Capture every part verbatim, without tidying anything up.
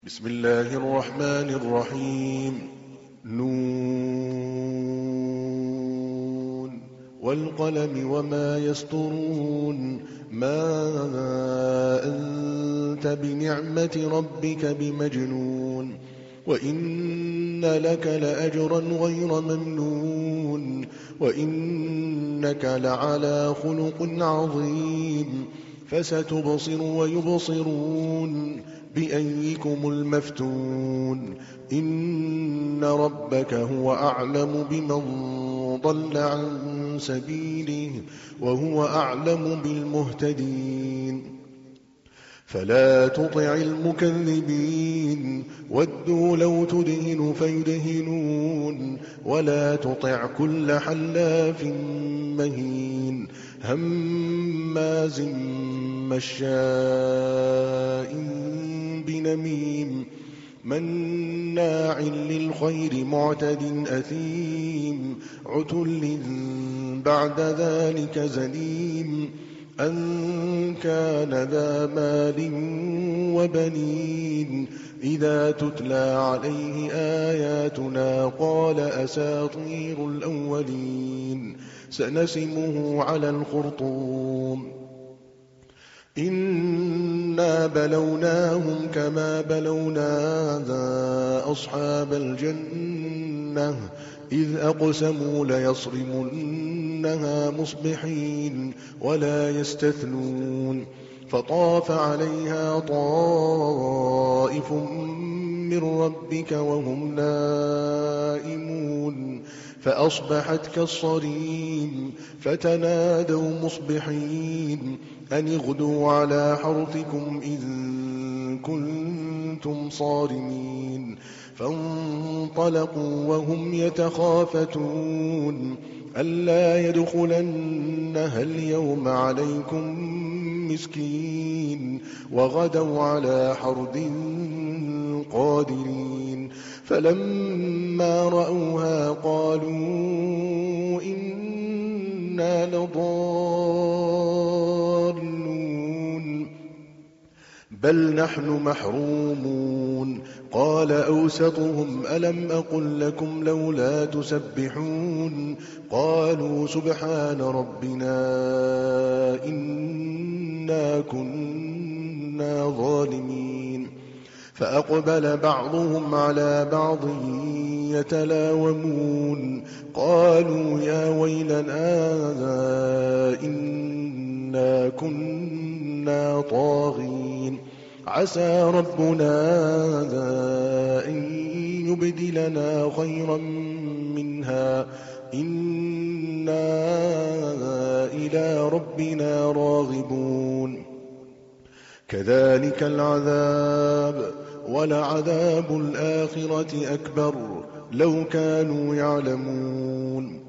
بسم الله الرحمن الرحيم. نون والقلم وما يسطرون. ما أنت بنعمة ربك بمجنون وإن لك لأجرا غير ممنون وإنك لعلى خلق عظيم. فستبصر ويبصرون بأيكم المفتون. إن ربك هو أعلم بمن ضل عن سبيله وهو أعلم بالمهتدين. فلا تطع المكذبين ودوا لو تدهن فيدهنون ولا تطع كل حلاف مهين هماز مشاء بنميم مناع للخير معتد أثيم عتل بعد ذلك زنيم أن كان ذا مال وبنين إذا تتلى عليه آياتنا قال أساطير الأولين سنسمه على الخرطوم. إنا بلوناهم كما بلونا أصحاب الجنة إذ أقسموا ليصرمنها مصبحين ولا يستثنون. فطاف عليها طائف من ربك وهم نائمون فأصبحت كالصريم. فتنادوا مصبحين أن اغدوا على حرثكم إن كنتم صارمين. فانطلقوا وهم يتخافتون ألا يدخلنها اليوم عليكم مسكين وغدوا على حرد قادرين. فلما رأوها قالوا إنا لضالون بل نحن محرومون. قال أوسطهم ألم أقل لكم لولا تسبحون قالوا سبحان ربنا إنا كنا ظالمين. فأقبل بعضهم على بعض يتلاومون قالوا يا ويلنا إنا كنا طاغين عسى ربنا أن يبدلنا خيرا منها إنا إلى ربنا راغبون. كذلك العذاب ولعذاب الآخرة أكبر لو كانوا يعلمون.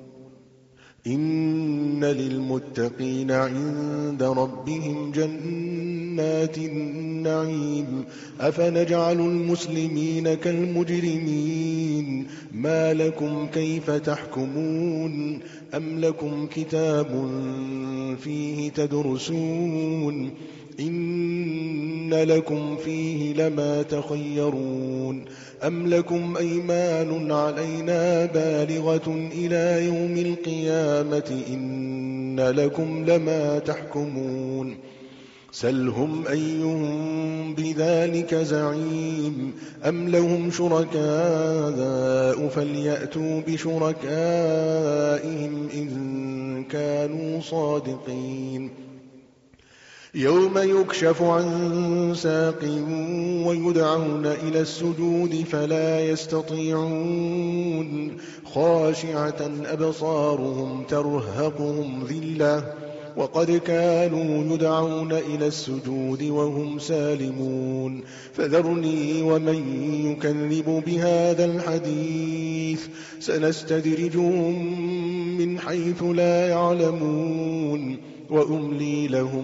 إن للمتقين عند ربهم جنات النعيم أفنجعل المسلمين كالمجرمين ما لكم كيف تحكمون أم لكم كتاب فيه تدرسون إن لكم فيه لما تخيرون أم لكم أيمان علينا بالغة إلى يوم القيامة إن لكم لما تحكمون. سلهم أيهم بذلك زعيم أم لهم شركاء فليأتوا بشركائهم إن كانوا صادقين. يوم يكشف عن ساق ويدعون إلى السجود فلا يستطيعون خاشعة أبصارهم ترهقهم ذلة وقد كانوا يدعون إلى السجود وهم سالمون. فذرني ومن يكذب بهذا الحديث سنستدرجهم من حيث لا يعلمون وأملي لهم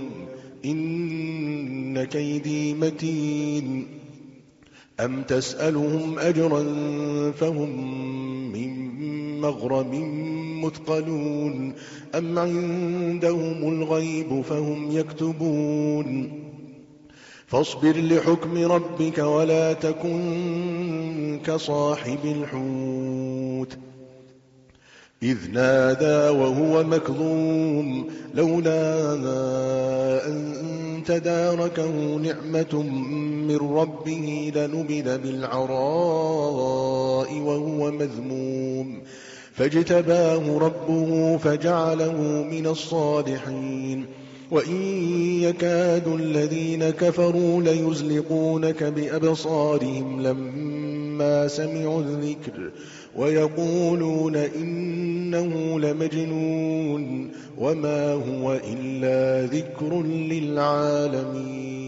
إن كيدي متين. أم تسألهم أجرا فهم من مغرم مثقلون أم عندهم الغيب فهم يكتبون. فاصبر لحكم ربك ولا تكن كصاحب الحوت إذ نادى وهو مكظوم لولا أن تداركه نعمة من ربه لنبذ بالعراء وهو مذموم فاجتباه ربه فجعله من الصالحين وإن يكاد الذين كفروا ليزلقونك بأبصارهم لما سمعوا الذكر ويقولون إنه لمجنون وما هو إلا ذكر للعالمين.